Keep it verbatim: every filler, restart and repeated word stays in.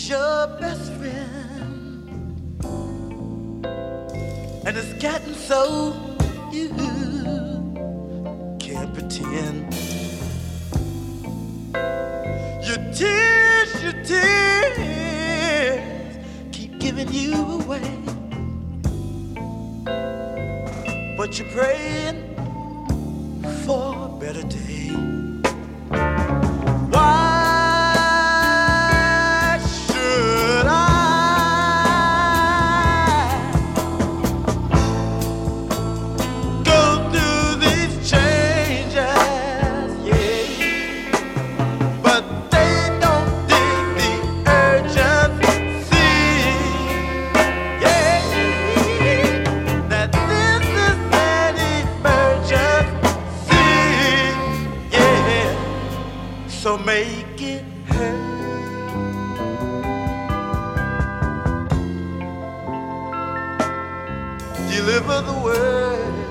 your best friend, and it's gotten so you can't pretend. Your tears, your tears keep giving you away, but you're praying for a better day. Why should I go through these changes? Yeah, but they don't dig the urgency. Yeah, that this is an emergency. Yeah, so make it hurt. Deliver the word.